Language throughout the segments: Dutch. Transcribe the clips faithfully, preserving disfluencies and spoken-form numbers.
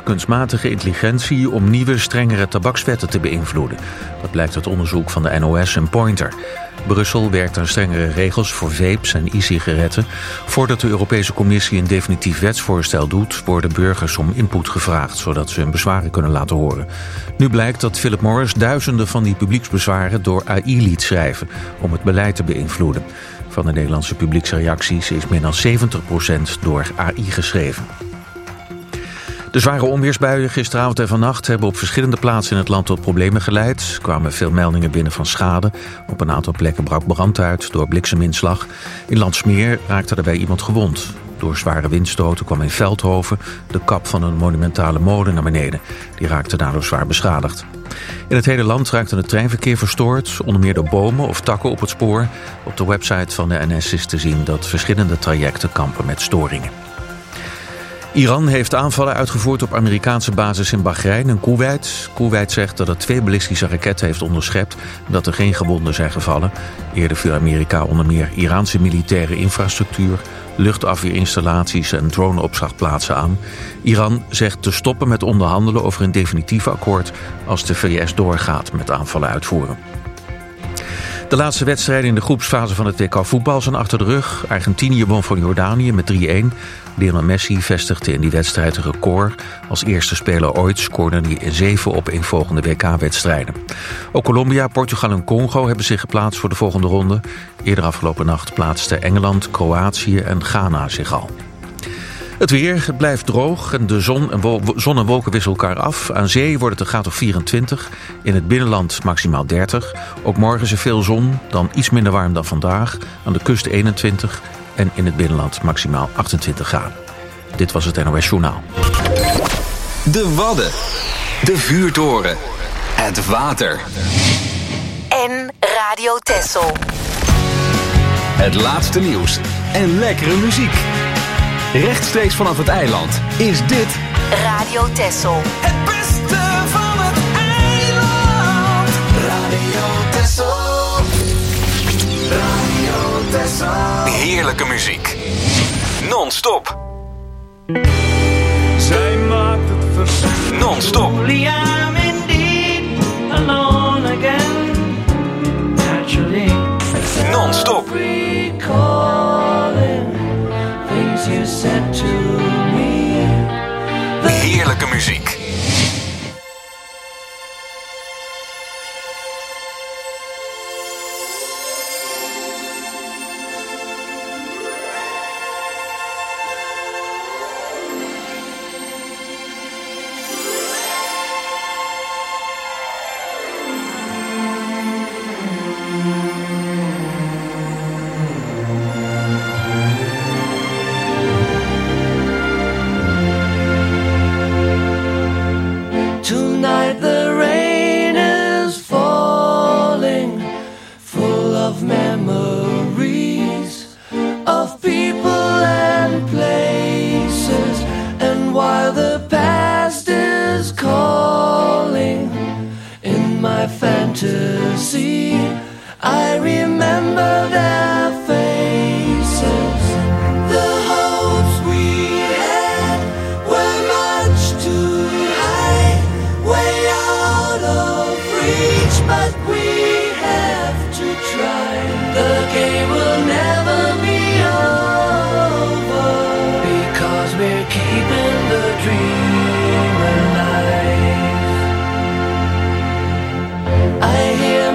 kunstmatige intelligentie om nieuwe, strengere tabakswetten te beïnvloeden. Dat blijkt uit onderzoek van de N O S en Pointer. Brussel werkt aan strengere regels voor vapes en e-sigaretten. Voordat de Europese Commissie een definitief wetsvoorstel doet, worden burgers om input gevraagd, zodat ze hun bezwaren kunnen laten horen. Nu blijkt dat Philip Morris duizenden van die publieksbezwaren door A I liet schrijven om het beleid te beïnvloeden. Van de Nederlandse publieksreacties is meer dan zeventig procent door A I geschreven. De zware onweersbuien gisteravond en vannacht hebben op verschillende plaatsen in het land tot problemen geleid. Er kwamen veel meldingen binnen van schade. Op een aantal plekken brak brand uit door blikseminslag. In Landsmeer raakte daarbij iemand gewond. Door zware windstoten kwam in Veldhoven de kap van een monumentale molen naar beneden. Die raakte daardoor zwaar beschadigd. In het hele land raakte het treinverkeer verstoord, onder meer door bomen of takken op het spoor. Op de website van de N S is te zien dat verschillende trajecten kampen met storingen. Iran heeft aanvallen uitgevoerd op Amerikaanse bases in Bahrein en Koeweit. Koeweit zegt dat het twee ballistische raketten heeft onderschept en dat er geen gewonden zijn gevallen. Eerder viel Amerika onder meer Iraanse militaire infrastructuur, luchtafweerinstallaties en droneopslagplaatsen aan. Iran zegt te stoppen met onderhandelen over een definitief akkoord als de V S doorgaat met aanvallen uitvoeren. De laatste wedstrijden in de groepsfase van het W K voetbal zijn achter de rug. Argentinië won van Jordanië met drie-een. Lionel Messi vestigde in die wedstrijd een record. Als eerste speler ooit scoorde hij in zeven opeenvolgende W K-wedstrijden. Ook Colombia, Portugal en Congo hebben zich geplaatst voor de volgende ronde. Eerder afgelopen nacht plaatsten Engeland, Kroatië en Ghana zich al. Het weer, het blijft droog en de zon en, wo- zon en wolken wisselen elkaar af. Aan zee wordt het een graad of vierentwintig, in het binnenland maximaal dertig. Ook morgen is er veel zon, dan iets minder warm dan vandaag. Aan de kust eenentwintig en in het binnenland maximaal achtentwintig graden. Dit was het N O S Journaal. De Wadden, de vuurtoren, het water. En Radio Texel. Het laatste nieuws en lekkere muziek. Rechtstreeks vanaf het eiland is dit Radio Texel. Het beste van het eiland. Radio Texel. Radio Texel. heerlijke muziek. Non-stop. Zij maakt het verschil. Non-stop. Only I'm indeed alone again. Naturally. Non-stop. Recalling things you said to me. Heerlijke muziek. Tonight the rain is falling, full of memories of people and places. And while the past is calling in my fantasy, I remember their faces. The hopes we had were much too high, way out of reach, but we have to try. The game will never be over, because we're keeping the dream alive. I hear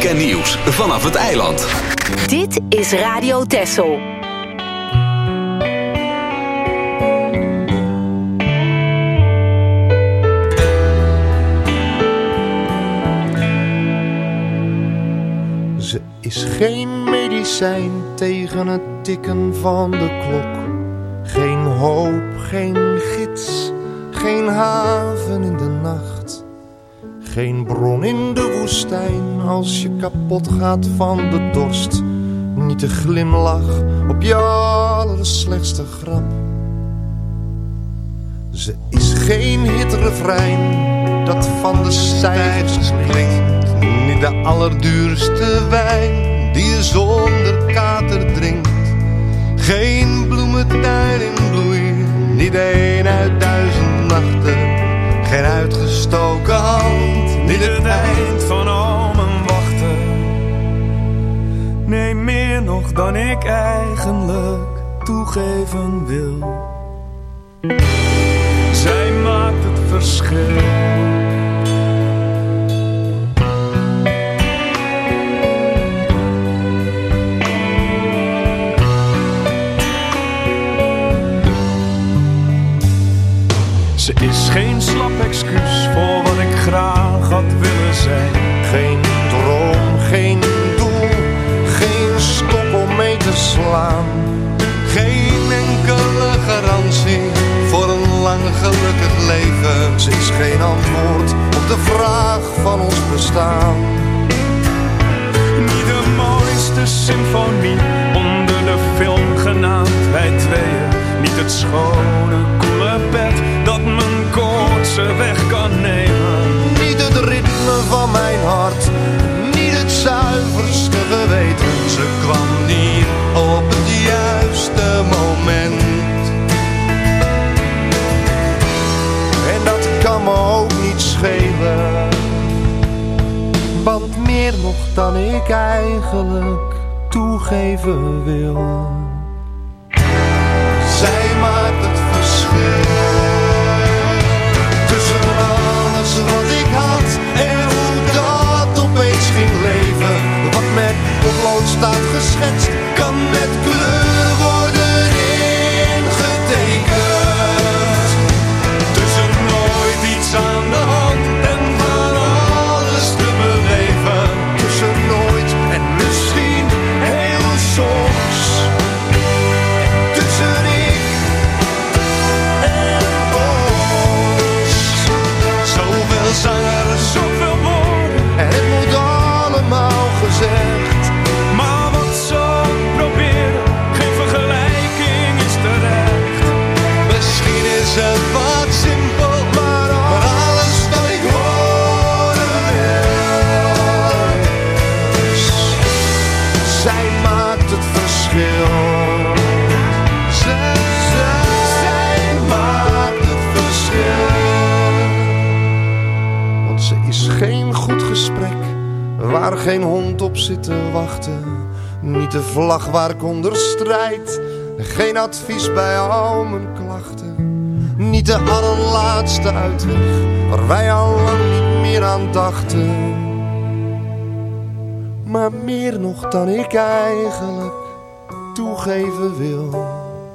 en nieuws vanaf het eiland. Dit is Radio Texel. Ze is geen medicijn tegen het tikken van de klok. Geen hoop, geen gids, geen haven in de nacht. Geen bron in de woestijn als je kapot gaat van de dorst. Niet de glimlach op je allerslechtste grap. Ze is geen hitrefrein dat van de stijgers klinkt. Niet de allerduurste wijn die je zonder kater drinkt. Geen bloementuin in bloei, niet één uit duizend nachten. Geen uitgestoken hand, niet het eind van al mijn wachten. Nee, meer nog dan ik eigenlijk toegeven wil. Zij maakt het verschil. Ze is geen slap excuus voor wat ik graag had willen zijn. Geen droom, geen doel, geen stok om mee te slaan. Geen enkele garantie voor een lang gelukkig leven. Ze is geen antwoord op de vraag van ons bestaan. Niet de mooiste symfonie onder de film genaamd Wij Tweeën. Niet het schone, koele bed dat mijn koortse weg kan nemen. Niet het ritme van mijn hart, niet het zuiverste geweten. Ze kwam niet op het juiste moment. En dat kan me ook niet schelen, want meer nog dan ik eigenlijk toegeven wil. Zij maakt het verschil tussen alles wat ik had en hoe dat opeens ging leven. Wat met potlood staat geschetst, kan met kleur worden ingetekend. Tussen nooit iets aan de hand en van alles te beleven. Tussen nooit en misschien heel soms. Tussen ik en ons. Zoveel zangers, zoveel woorden en het moet allemaal gezegd. Maar wat ze ook proberen, geen vergelijking is terecht. Misschien is het wat simpel, maar alles wat ik horen wil. Zij maakt het verschil. Zij, zij maakt het verschil. Want ze is geen goed gesprek waar geen hond op zit te wachten. Niet de vlag waar ik onder strijd. Geen advies bij al mijn klachten. Niet de allerlaatste uitweg waar wij al lang niet meer aan dachten. Maar meer nog dan ik eigenlijk toegeven wil.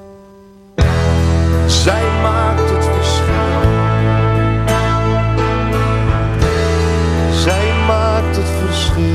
Zij maakt het verschil. Zij maakt het verschil.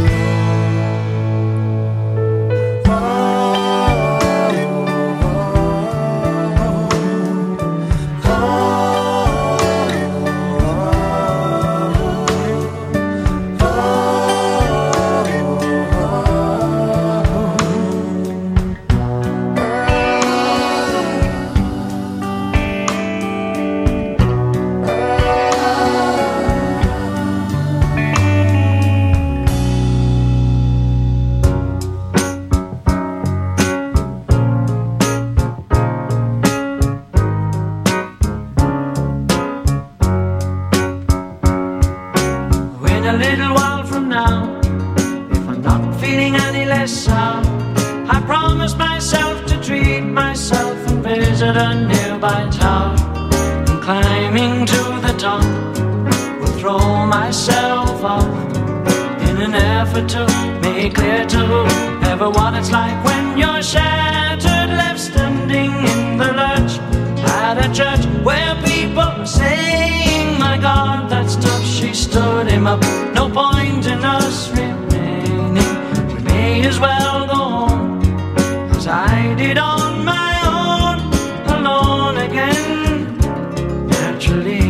visit a nearby tower, and climbing to the top, will throw myself off in in an effort to make clear to whoever what it's like when you're shattered, left standing in the lurch at a church where people are saying, my God, that's tough. She stood him up. No point in us remaining. We may as well go home, as I did on my own, alone again, naturally.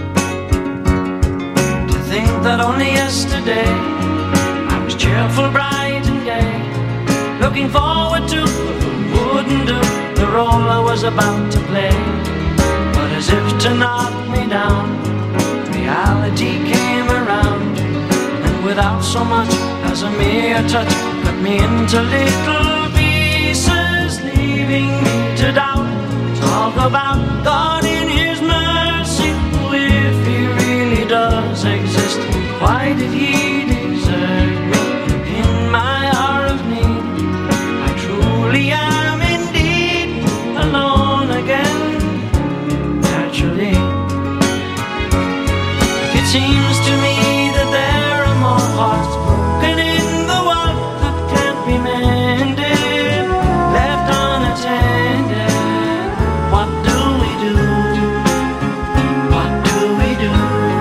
To think that only yesterday I was cheerful, bright and gay, looking forward to what wouldn't do the role I was about to play. But as if to knock me down, reality came around, and without so much as a mere touch, cut me into little pieces, leaving me to doubt. Talk about God in His mercy, if He really does exist, why did He desert me in my hour of need? I truly am indeed alone again, naturally. It seems to me that there are more hearts broken in the world that can't be mended, left unattended. What do we do? What do we do?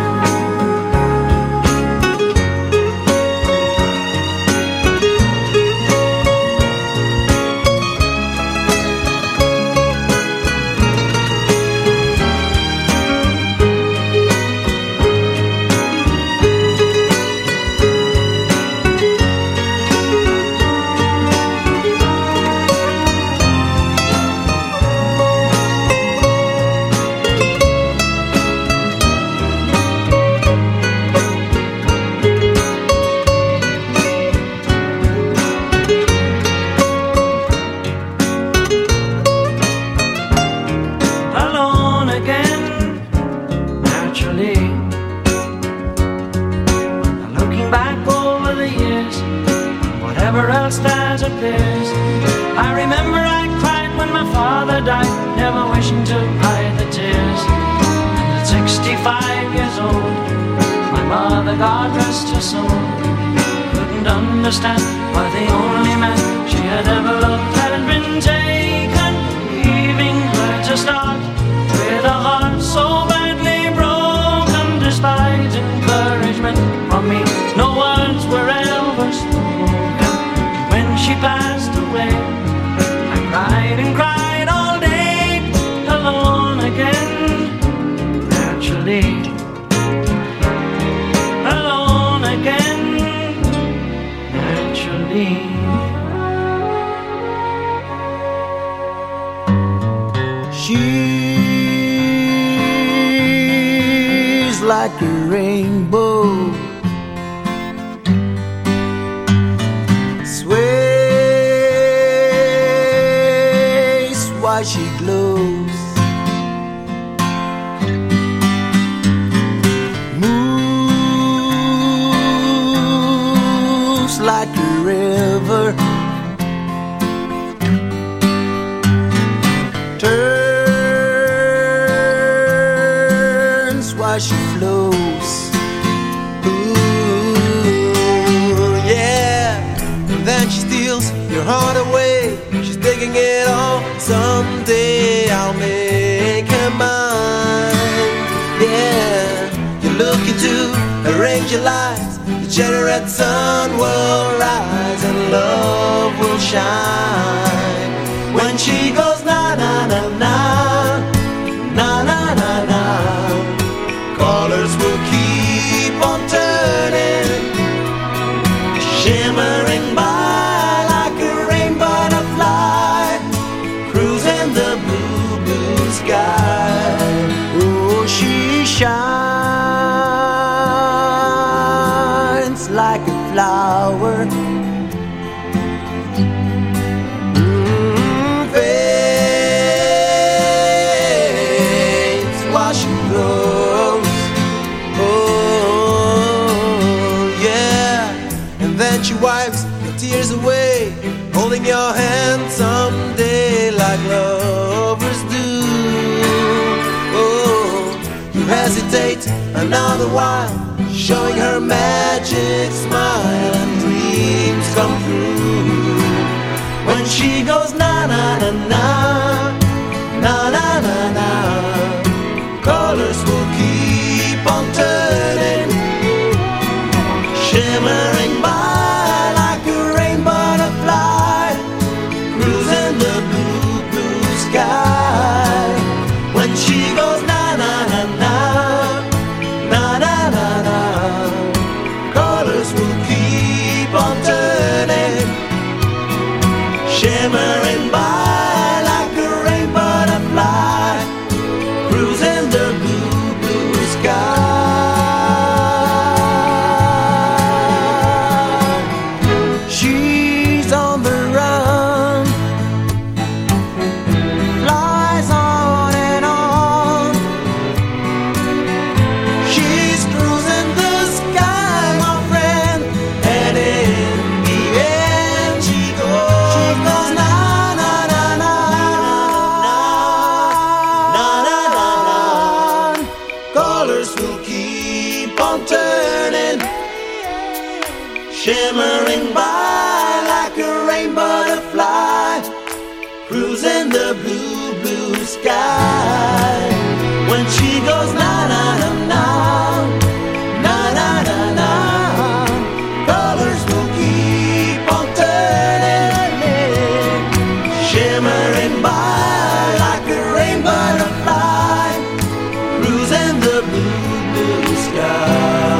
Alone again, naturally. And looking back over the years, whatever else that appears, I remember I cried when my father died, never wishing to hide the tears. And at sixty-five years old, my mother, God rest her soul, couldn't understand why the only man she had ever loved had been taken, leaving her to start with a heart so badly broken. Despite encouragement from me, no words were ever spoken. When she passed away, I cried and cried all day, alone again, naturally. Alone again, naturally. She's like a rainbow, sways while she glows, moves like a river, turns while she flows. Ooh, yeah. And then she steals your heart away. She's taking it all. Someday I'll make her mine. Yeah. You're looking to arrange your lives. The generate sun will rise and love will shine. When she goes na na na na, na na na na, colors will keep on turning, shimmering by like a rain butterfly, cruising the blue, blue sky. Oh, she shines like a flower, mm, fair streets another while, showing her magic smile and dreams come true. When she goes na na na na, na na na na, colors will keep on turning, shimmering by like a rainbow butterfly, cruising the blue, blue sky. When she goes na na na na, na na na na, colors will keep on turning, shimmering by like a rainbow butterfly, cruising the blue, blue sky. She's on the run, flies on and on. She's cruising the sky, my friend, and in the end she goes, she goes na na na na, na na na na. Colors will keep on turning, shimmering by like a rainbow butterfly, cruising the blue, blue sky. When she goes na na na na, na na na na, colors will keep on turning, shimmering by like a rainbow butterfly, cruising the blue, blue sky.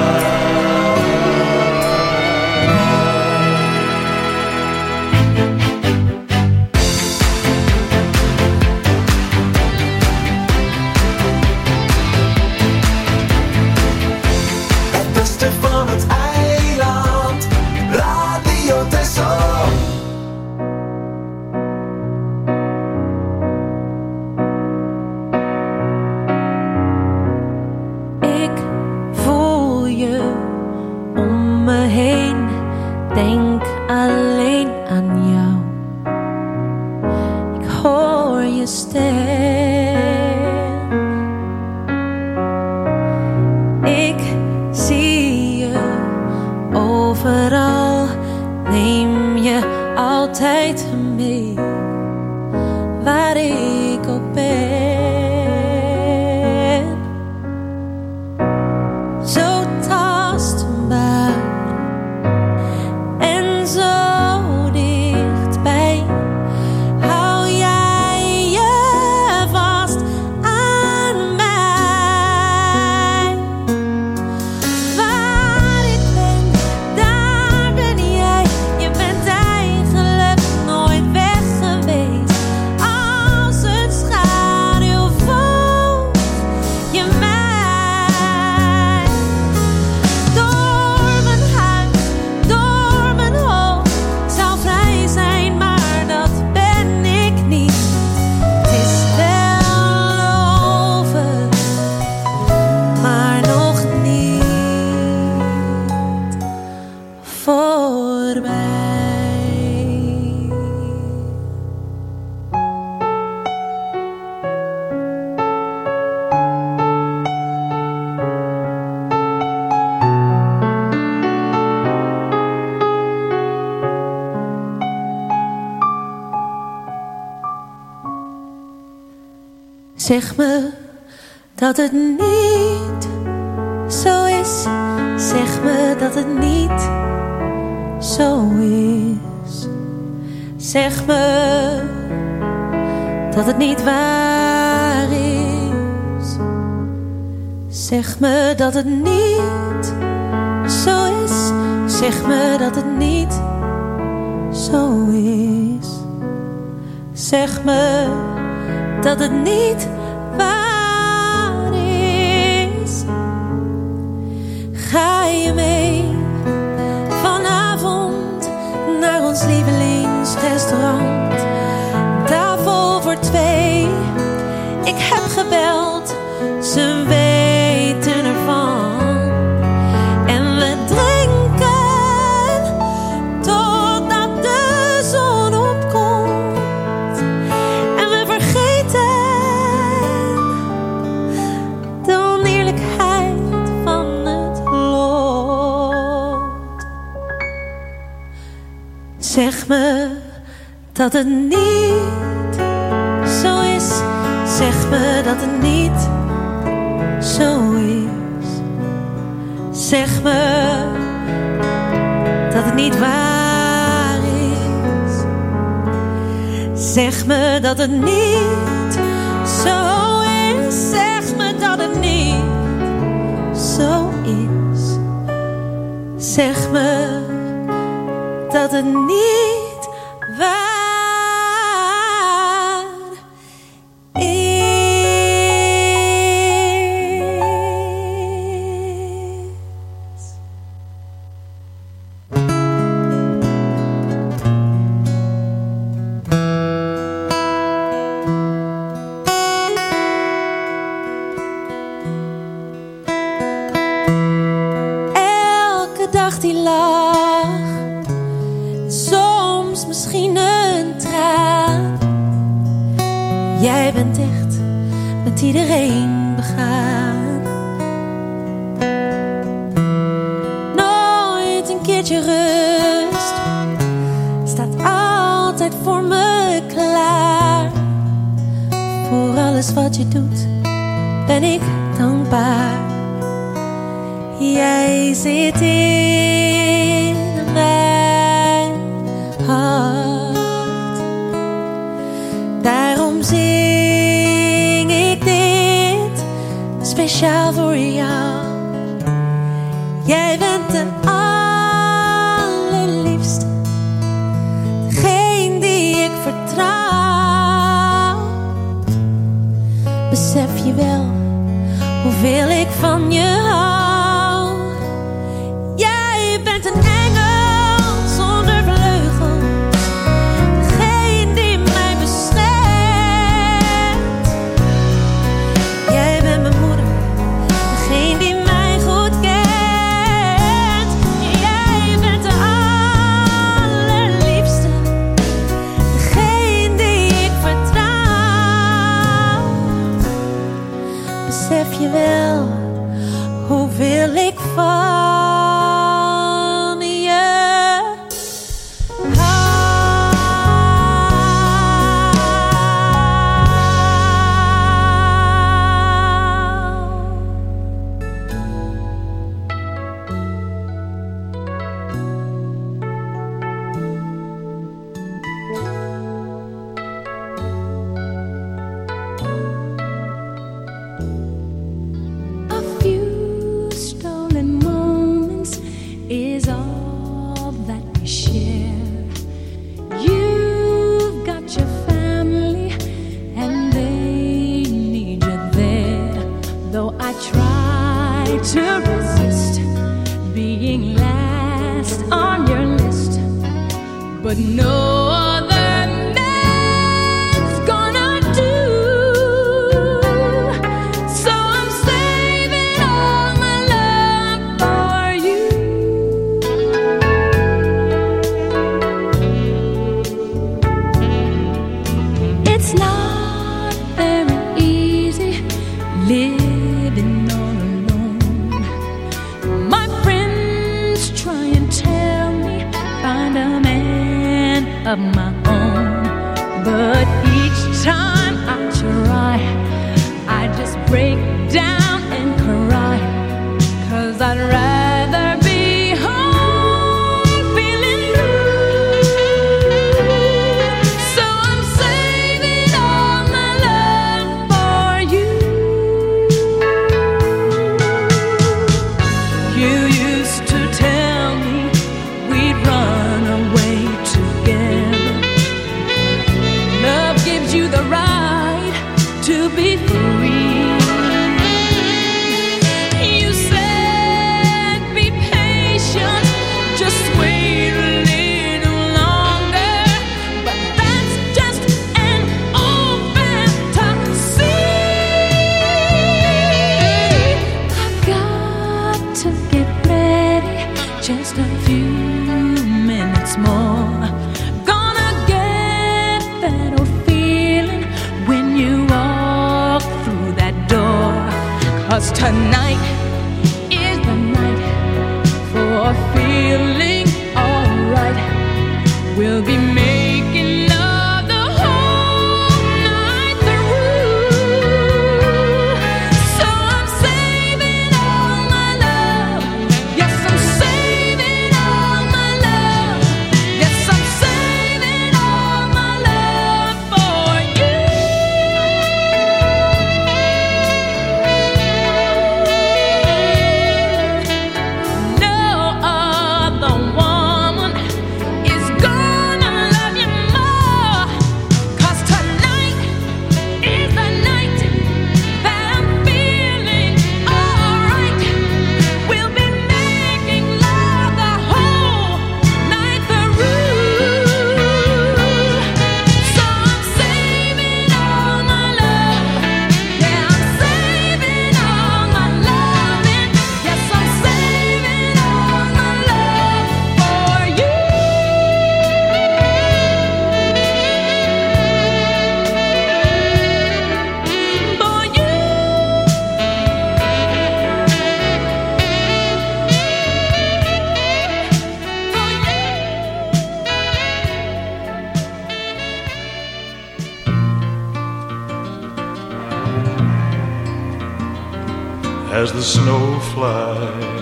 Het beste van het eiland, Radio Texel. Ik voel je om me heen, denk alleen aan jou. Ik hoor je stem, ik zie je overal, neem je altijd mee, waar ik ook ben. Zo tastbaar en zo dichtbij, hou jij je vast aan mij. Waar ik ben, daar ben jij. Je bent eigenlijk nooit weg geweest. Als een schaduw volg je mij. Door mijn huid, door mijn hoofd, zou vrij zijn, maar dat ben ik niet. Het is wel over, maar nog niet voorbij. Zeg me dat het niet zo is. Zeg me dat het niet zo is. Zeg me dat het niet waar is. Zeg me dat het niet zo is. Zeg me dat het niet zo is. Zeg me dat het niet waar is. Ga je mee vanavond naar ons lievelingsrestaurant? Tafel voor twee. Ik heb gebeld, ze weten ervan. En we drinken totdat de zon opkomt. En we vergeten de oneerlijkheid Zeg me dat het niet zo is. Zeg me dat het niet zo is. Zeg me dat het niet waar is. Zeg me dat het niet zo is. Zeg me dat het niet zo is. Zeg me dat het niet waar is. Elke dag die lach, soms misschien een traan. Jij bent echt met iedereen begaan. Nooit een keertje rust, staat altijd voor me klaar. Voor alles wat je doet, ben ik dankbaar. Jij zit in mijn hart. Daarom zing ik dit speciaal voor jou. Jij bent de allerliefste, degene die ik vertrouw. Besef je wel hoeveel ik van je hou? Jij bent een engel zonder vleugel, degene die mij beschermt. Jij bent mijn moeder, degene die mij goed kent. Jij bent de allerliefste, degene die ik vertrouw. Besef je wel hoeveel ik van je hou? A few stolen moments is all that we share. You've got your family and they need you there. Though I try to resist being last on your list, but no other man's gonna do. So I'm saving all my love for you. It's not very easy living all alone. My friends try and tell me find a man of my own, but each time I try, I just break down and cry, 'cause I'd rather be home feeling blue. So I'm saving all my love for you. You used to tell me we'd run away together. Love gives you the right to be free. You said be patient, just wait a little longer, but that's just an old fantasy. I've got to get ready, just a few minutes more. Gonna get that old feeling when you walk through that door. 'Cause tonight is the night for feeling alright. We'll as the snow flies.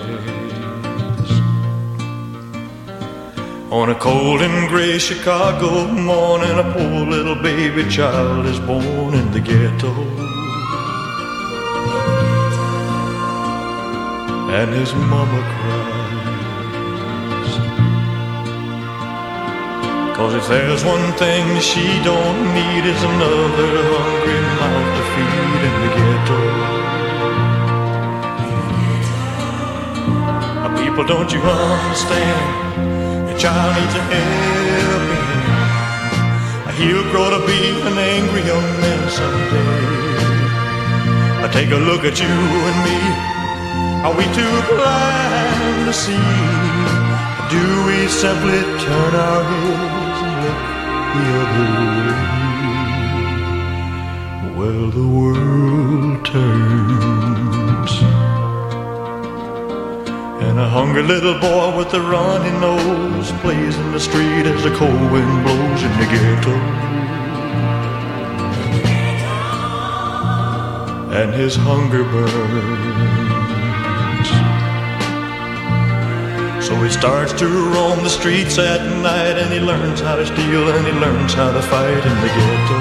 On a cold and gray Chicago morning, a poor little baby child is born in the ghetto. And his mama cries, 'cause if there's one thing she don't need, is another hungry mouth to feed in the ghetto. People, don't you understand? Your child needs a helping hand. He'll grow to be an angry young man someday. Take a look at you and me. Are we too blind to see? Do we simply turn our heads and look the other way? Well, the world turns, and a hungry little boy with a runny nose plays in the street as the cold wind blows in the ghetto. And his hunger burns, so he starts to roam the streets at night, and he learns how to steal and he learns how to fight in the ghetto.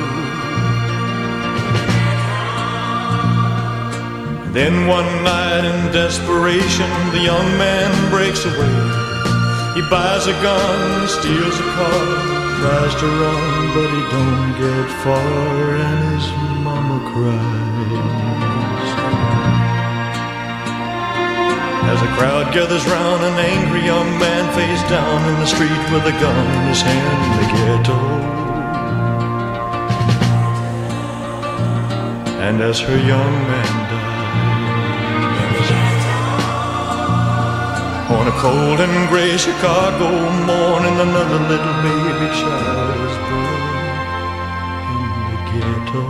Then one night in desperation, the young man breaks away. He buys a gun, steals a car, tries to run, but he don't get far, and his mama cries. As a crowd gathers round, an angry young man face down in the street with a gun in his hand in the ghetto. And as her young man dies, on a cold and gray Chicago morning, another little baby child is born in the ghetto.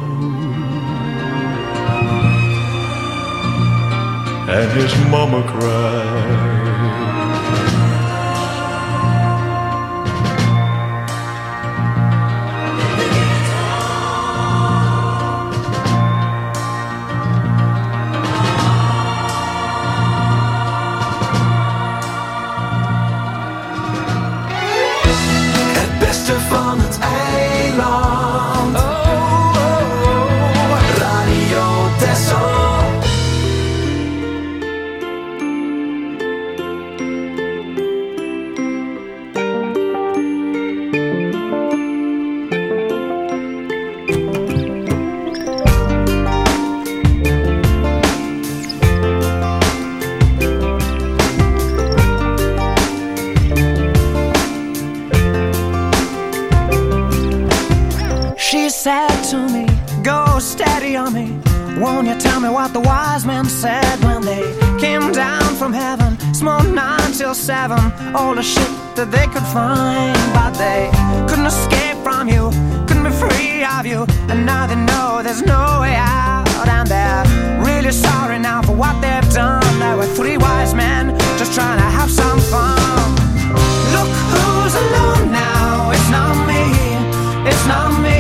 And his mama cries. Het beste van het eiland. Oh, oh, oh. Radio Texel. Said to me, go steady on me. Won't you tell me what the wise men said when they came down from heaven? Smoked nine till seven, all the shit that they could find, but they couldn't escape from you, couldn't be free of you, and now they know there's no way out, and they're really sorry now for what they've done. There were three wise men just trying to have some fun. Look who's alone now, it's not me, it's not me.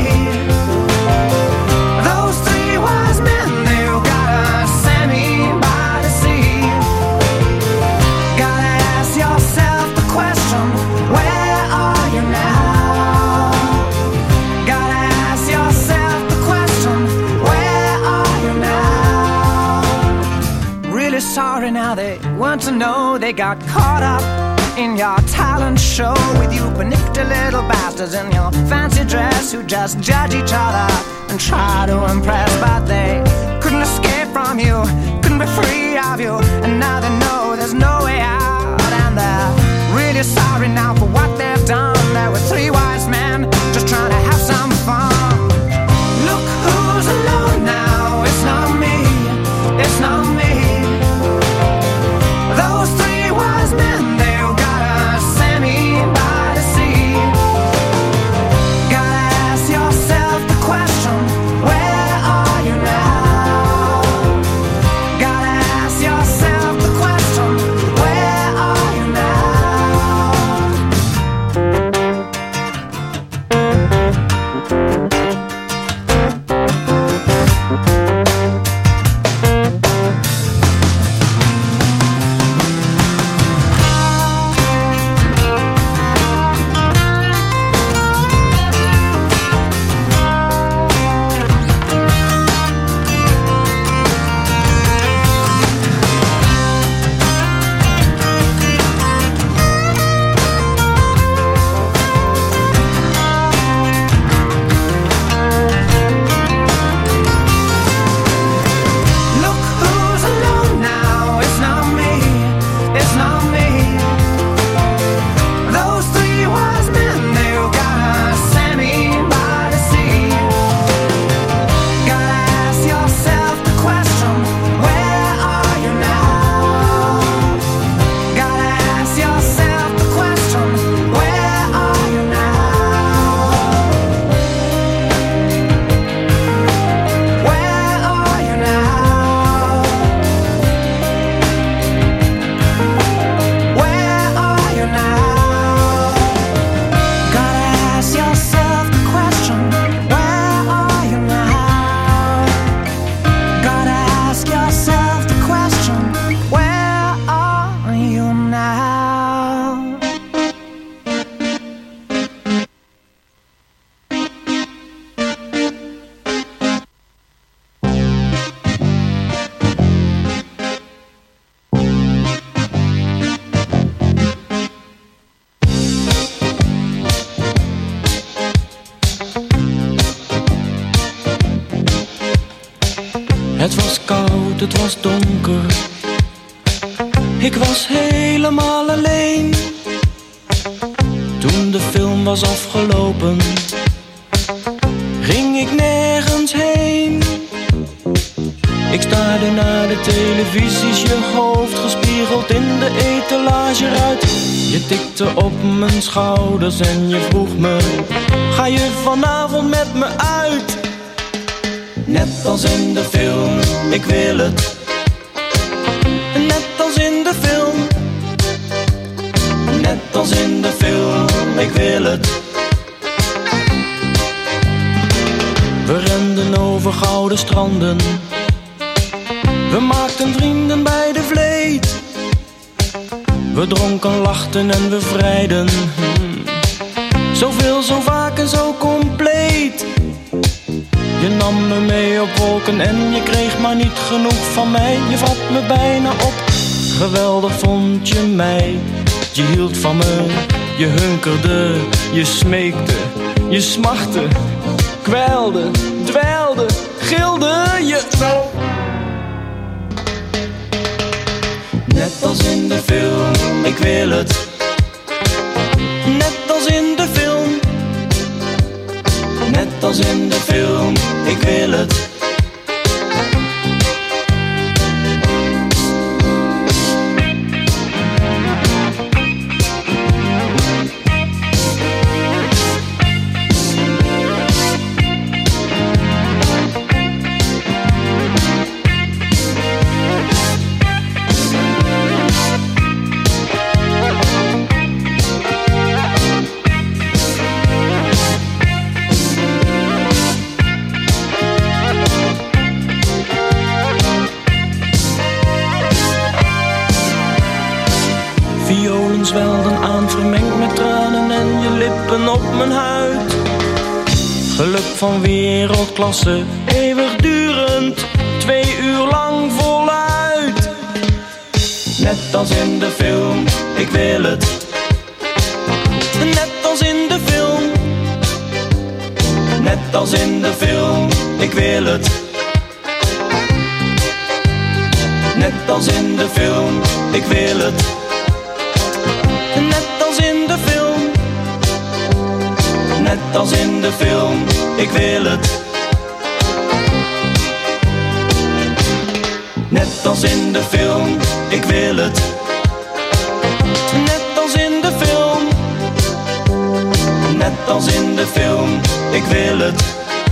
Sorry now they weren't to know they got caught up in your talent show with you panicked little bastards in your fancy dress who just judge each other and try to impress, but they couldn't escape from you, couldn't be free of you, and now they know there's no way out, and they're really sorry now for what they've done. There were three wise men just trying to have some fun. Look who's alone now, it's not me, it's not me. Those three wise men, they've got a Sammy by the sea. Gotta ask yourself the question, where are you now? Het was koud, het was donker. Ik was helemaal alleen. Toen de film was afgelopen, ging ik nergens heen. Ik staarde naar de televisies, je hoofd gespiegeld in de etalageruit. Je tikte op mijn schouders en je vroeg me, ga je vanavond met me uit? Net als in de film, ik wil het. Net als in de film. Net als in de film, ik wil het. We renden over gouden stranden. We maakten vrienden bij de vleet. We dronken, lachten en we vrijden. hmm. Zoveel, zo vaak en zo compleet. Je nam me mee op wolken en je kreeg maar niet genoeg van mij. Je vat me bijna op, geweldig vond je mij. Je hield van me, je hunkerde, je smeekte, je smachtte, kwijlde, dweilde, gilde je zo. Net als in de film, ik wil het. Net als in de film. Net als in de film, ik wil het. Zwelden aan, vermengd met tranen en je lippen op mijn huid. Geluk van wereldklasse, eeuwigdurend, twee uur lang voluit. Net als in de film, ik wil het. Net als in de film. Net als in de film, ik wil het. Net als in de film, ik wil het. Net als in de film. Net als in de film, ik wil het. Net als in de film, ik wil het. Net als in de film. Net als in de film, ik wil het.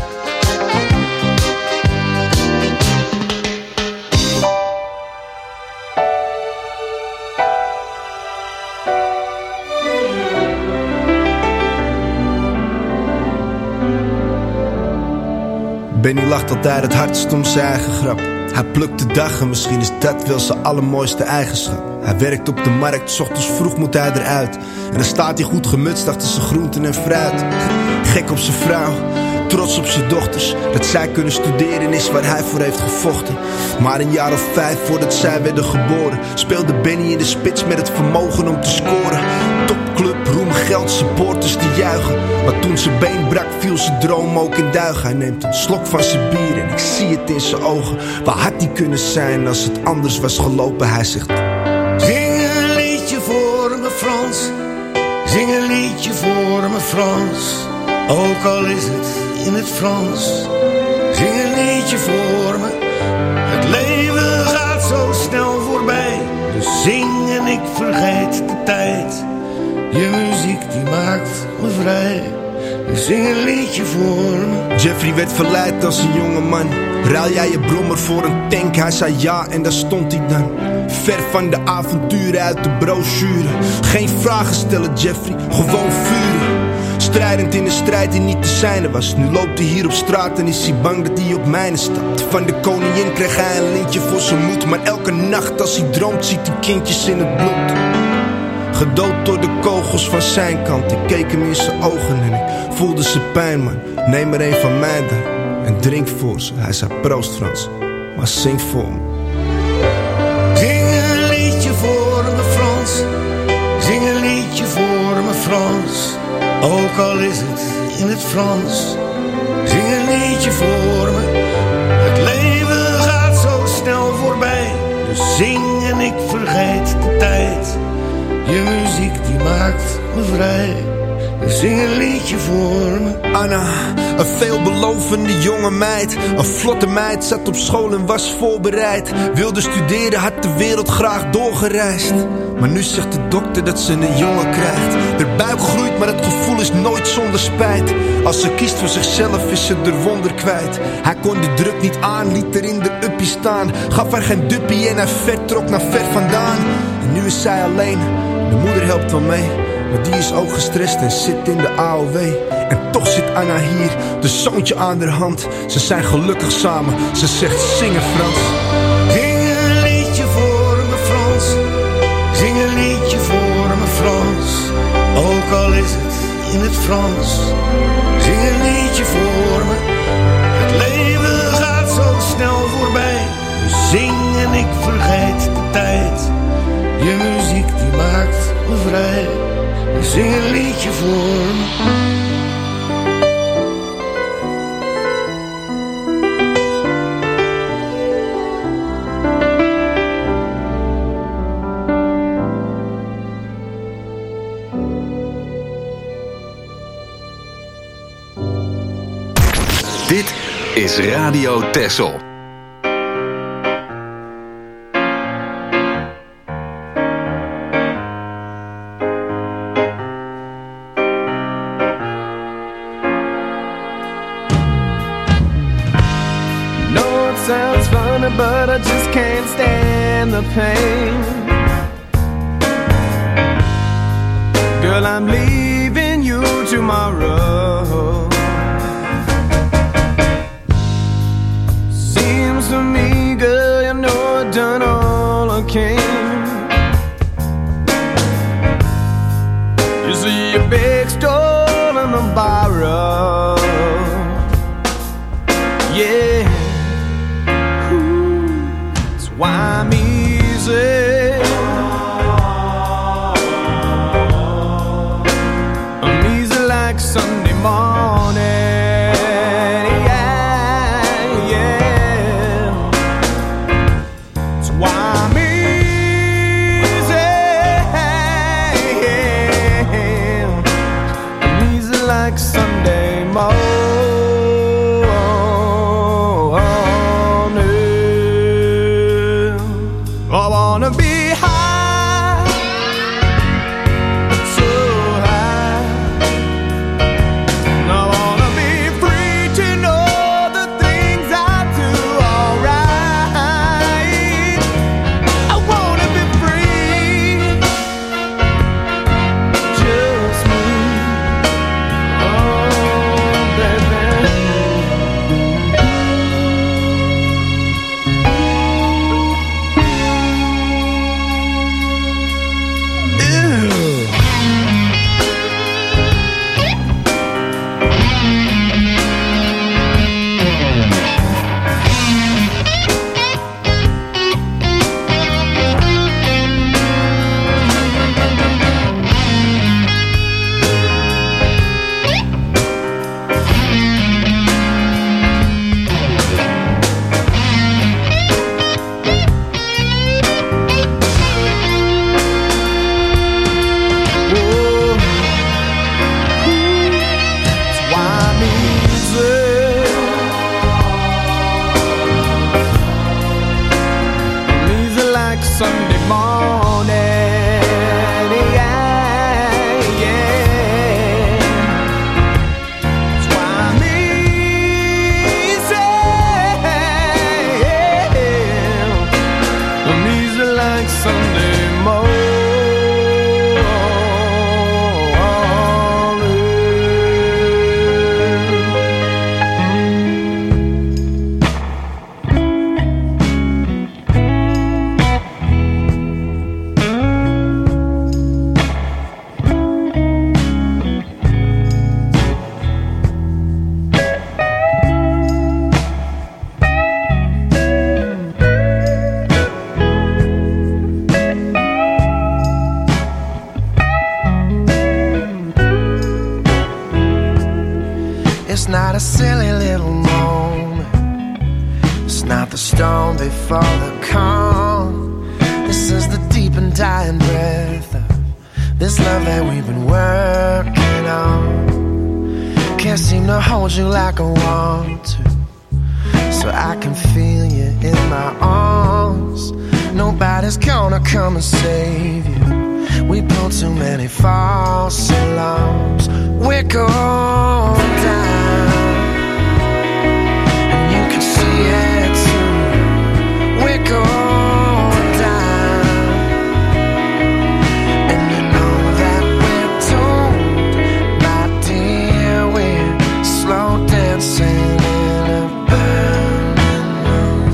Benny lacht altijd het hardst om zijn eigen grap. Hij plukt de dag en misschien is dat wel zijn allermooiste eigenschap. Hij werkt op de markt, 's ochtends vroeg moet hij eruit. En dan staat hij goed gemutst achter zijn groenten en fruit. Gek op zijn vrouw, trots op zijn dochters. Dat zij kunnen studeren is waar hij voor heeft gevochten. Maar een jaar of vijf voordat zij werden geboren, speelde Benny in de spits met het vermogen om te scoren. Topclub, roem, geld, supporters die juichen. Maar toen zijn been brak viel zijn droom ook in duigen. Hij neemt een slok van zijn bier en ik zie het in zijn ogen. Waar had hij kunnen zijn als het anders was gelopen? Hij zegt: zing een liedje voor me Frans. Zing een liedje voor me Frans. Ook al is het in het Frans. Zing een liedje voor me. Het leven gaat zo snel voorbij. Dus zing en ik vergeet de tijd. Je muziek die maakt me vrij. Dus zing een liedje voor me. Jeffrey werd verleid als een jonge man. Ruil jij je brommer voor een tank? Hij zei ja en daar stond hij dan. Ver van de avonturen uit de brochure. Geen vragen stellen Jeffrey, gewoon vuren. Strijdend in een strijd die niet te zijne was. Nu loopt hij hier op straat en is hij bang dat hij op mijne stapt. Van de koningin kreeg hij een lintje voor zijn moed. Maar elke nacht als hij droomt ziet hij kindjes in het bloed. Gedood door de kogels van zijn kant. Ik keek hem in zijn ogen en ik voelde zijn pijn, man. Neem er een van mij dan en drink voor ze. Hij zei proost Frans, maar zing voor me. Zing een liedje voor me Frans. Zing een liedje voor me Frans. Ook al is het in het Frans. Zing een liedje voor me. Het leven gaat maakt me vrij. Zing een liedje voor me. Anna, een veelbelovende jonge meid. Een vlotte meid, zat op school en was voorbereid. Wilde studeren, had de wereld graag doorgereisd. Maar nu zegt de dokter dat ze een jongen krijgt. De buik groeit, maar het gevoel is nooit zonder spijt. Als ze kiest voor zichzelf is ze er wonder kwijt. Hij kon de druk niet aan, liet er in de uppie staan. Gaf haar geen duppie en hij vertrok naar ver vandaan. En nu is zij alleen, de moeder helpt wel mee. Maar die is ook gestrest en zit in de A O W. En toch zit Anna hier, de zoontje aan haar hand. Ze zijn gelukkig samen, ze zegt zingen Frans. Zing een liedje voor me Frans. Zing een liedje voor me Frans. Ook al is het in het Frans. Zing een liedje voor me. Het leven gaat zo snel voorbij. Zing en ik vergeet de tijd. Je muziek die maakt me vrij. Zing een liedje voor me. Dit is Radio Texel. But I just can't stand the pain. Girl, I'm leaving you tomorrow. Seems to me, girl, you know I've done all I can. You see a big store and a borrow. Yeah. Why I'm easy. I'm easy like Sunday morning. Yeah, yeah. That's why I'm easy. Yeah. I'm easy like Sunday morning. I wanna be high, so high. I wanna be free to know the things I do alright. I wanna be free, just me. Oh, baby. Sunday morning, yeah, yeah. That's why I'm easy, I'm easy like Sunday morning. It's not a silly little moment. It's not the storm before the calm. This is the deep and dying breath of this love that we've been working on. Can't seem to hold you like I want to, so I can feel you in my arms. Nobody's gonna come and save you. We built too many false alarms. We're going down, and you can see it too. We're going down, and you know that we're doomed, my dear. We're slow dancing in a burning room.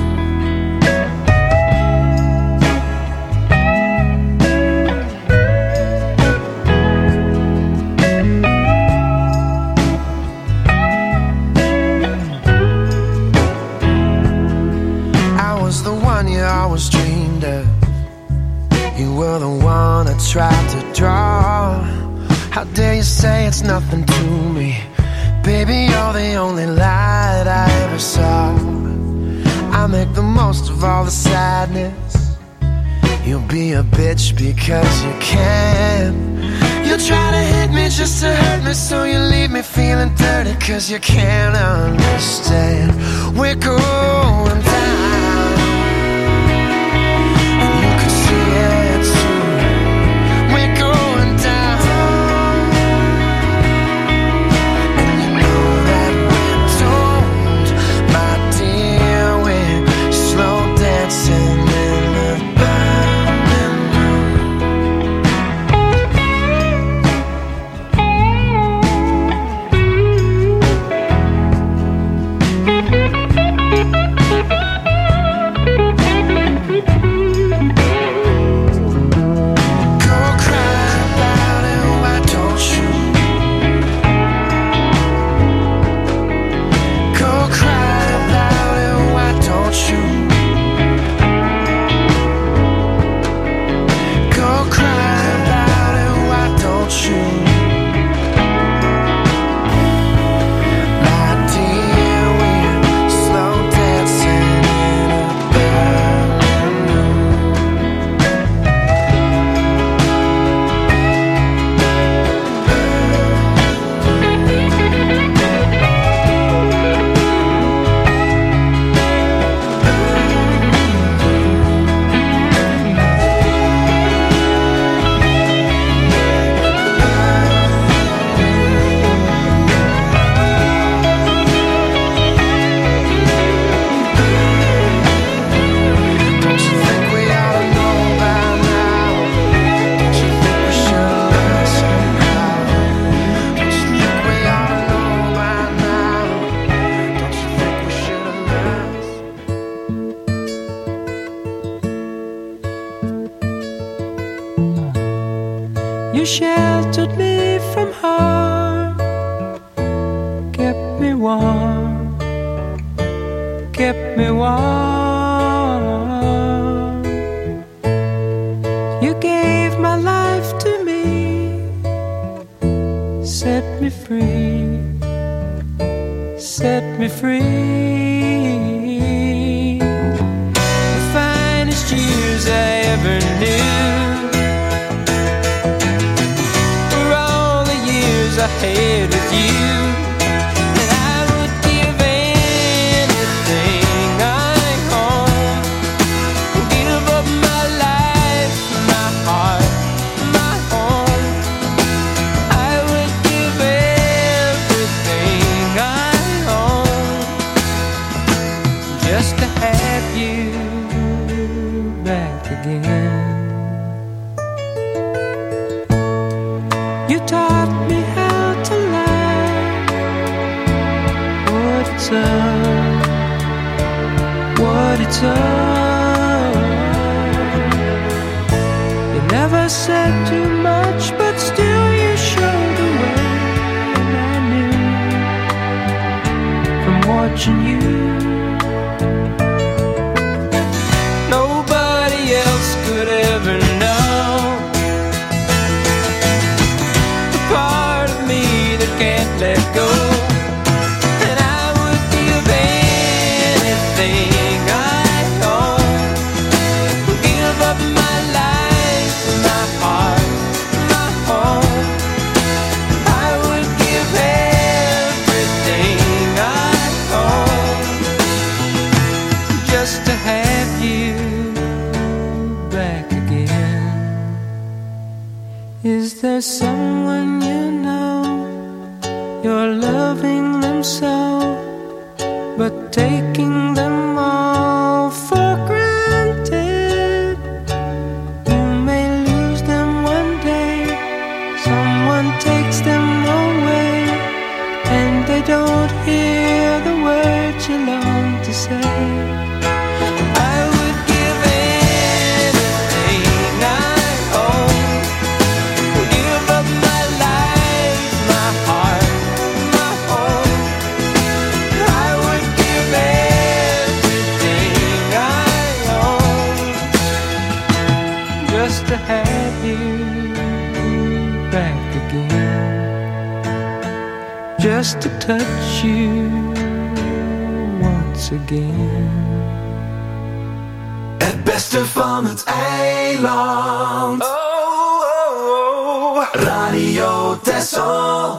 I was the one you always dreamed of. You were the one I tried to draw. How dare you say it's nothing to me? Baby, you're the only light I ever saw. I make the most of all the sadness. You'll be a bitch because you can. You try to hit me just to hurt me, so you leave me feeling dirty cause you can't understand. We're going down, and you can see it too. We're going down, and you know that we're doomed, my dear. We're slow dancing in the burning room. Go cry about it, why don't you? Go cry about it, why don't you? Go cry about it, why don't you? My dear, we're slow dancing in a burning room. Don't you think we ought to know by now? Don't you think we should learn somehow? Don't you think we ought to know by now? Don't you think we should have learned? You sheltered me from harm, kept me warm, kept me warm. You gave my life to me, set me free, set me free. The finest years I ever knew for all the years I had with you. And I would give anything I own, give up my life, my heart, my home. I would give everything I own just to have you back again. You taught me how to laugh, what it's up, what it's up. You never said too much, but still you showed the way, and I knew from watching you. Nobody else could ever know the part of me that can't let go. And I would give anything I own, give up my life, my heart, my home. just to have you back again. Is there someone you know, you're loving them so, but taking them all for granted? You may lose them one day, someone takes them away, and they don't hear the words you long to say. I would give anything I own, give up my life, my heart, my home. I would give everything I own just to have you back again, just to touch you once again. Het beste van het eiland. Oh, oh, oh. Radio Texel.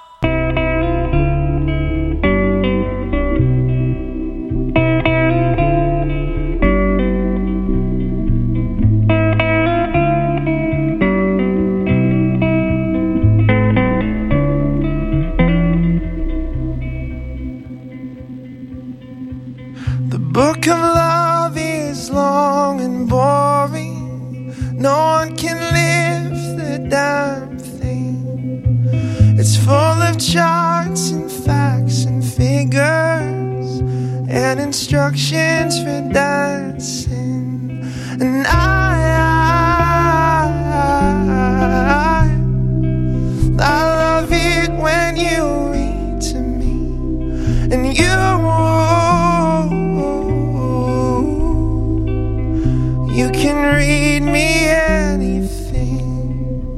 The book of love is long and boring. No one can lift the damn thing. It's full of charts and facts and figures and instructions for dancing. And I, I, I, I love it when you read to me and you. You can read me anything.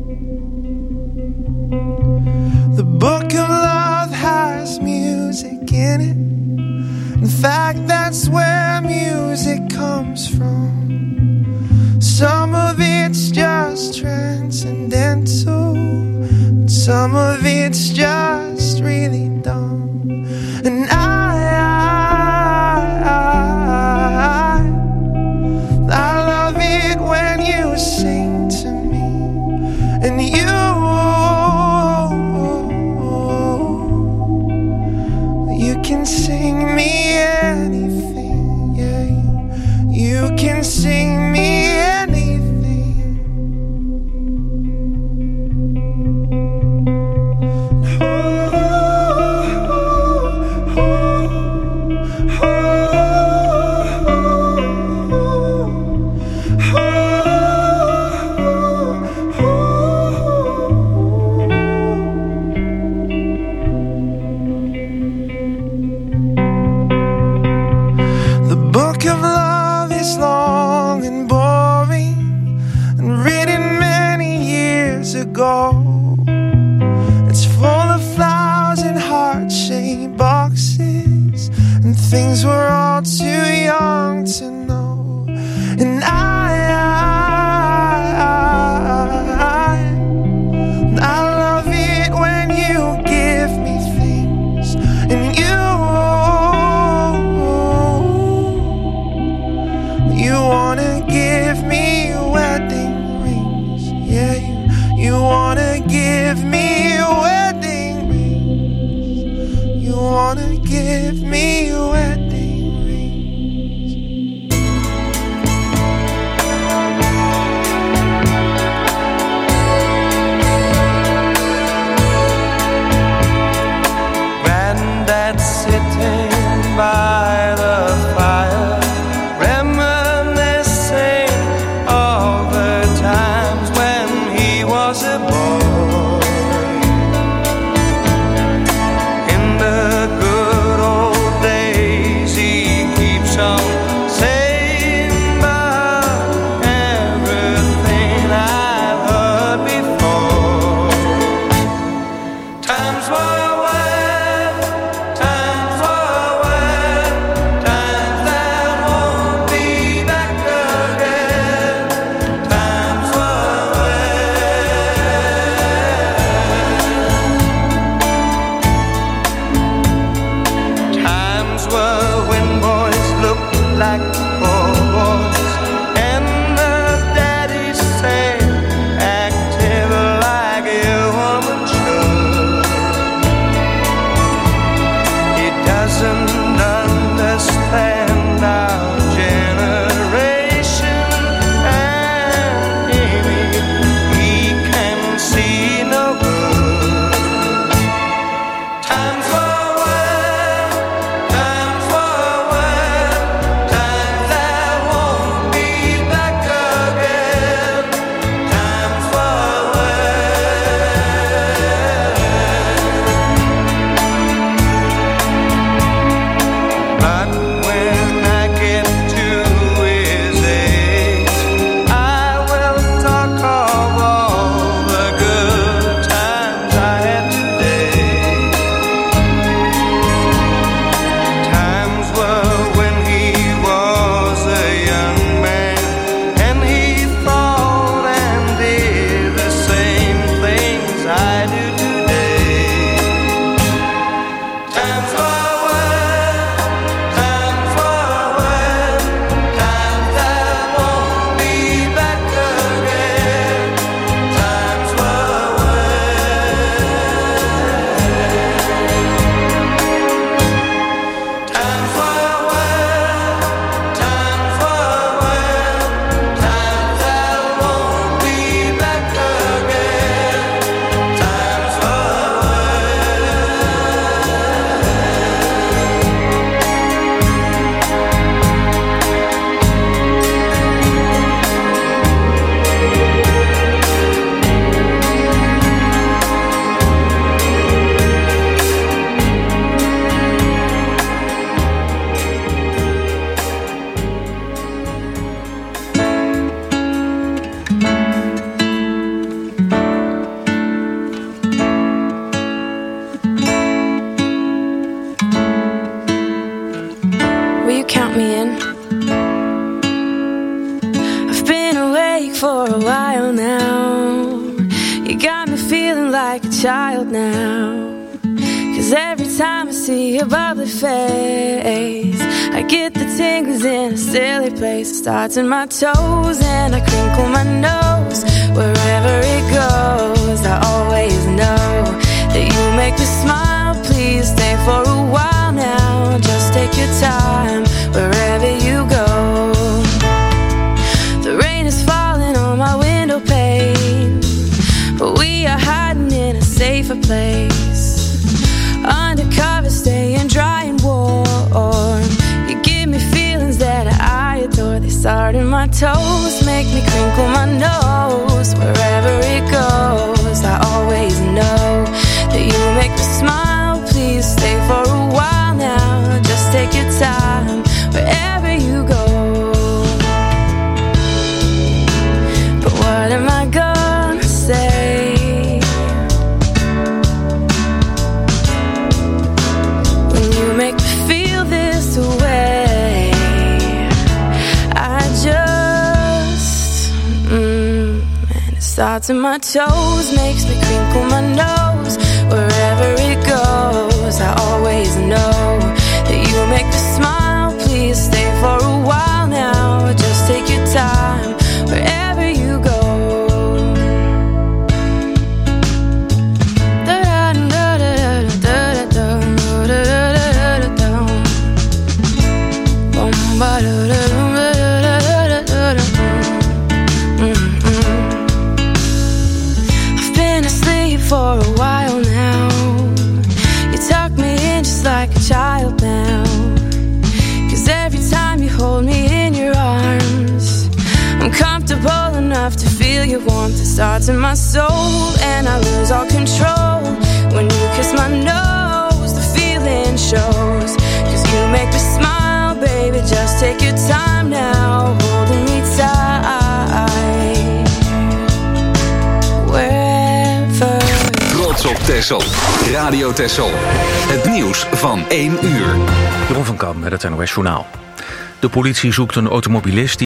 The book of love has music in it. In fact, that's where music comes from. Some of it's just transcendental, some of it's just really dumb. And I sing to me and you you can sing me anything, yeah, you, you can sing me anything. It's full of flowers and heart-shaped boxes and things we're all too young to know. And I, I, I, I love it when you give me things and you, you wanna give me wedding rings, yeah, you. You wanna give me wedding rings. You wanna give me wedding rings. Granddad's sitting by the fire, reminiscing of the times when he was a boy. In the good old days for a while now. You got me feeling like a child now. Cause every time I see your bubbly face, I get the tingles in a silly place. It starts in my toes and I crinkle my nose. Wherever it goes, I always know that you make me smile. Please stay for a while now. Just take your time wherever you go. The rain is falling on my window pane, but we are hiding in a safer place. Undercover, staying dry and warm. You give me feelings that I adore. They start in my toes, make me crinkle my nose. Wherever it goes, I always know that you make me smile. Please stay for a while now. Just take your time wherever you go. But what am I gonna say? Make me feel this way. I just mm, and it starts in my toes, makes me crinkle my nose. Wherever it goes, I always know that you make me smile. Please stay for a while now. Just take your time wherever you go. I've been asleep for a while now. You tuck me in just like a child now. Cause every time you hold me in your arms, I'm comfortable enough to feel your warmth. It starts in my soul and I lose all control. When you kiss my nose, the feeling shows. Cause you make me smile, baby, just take your time now, holding me tight. Wherever. Trots op Texel. Radio Texel. Het nieuws van één uur. Jeroen van Kam met het N O S Journaal. De politie zoekt een automobilist die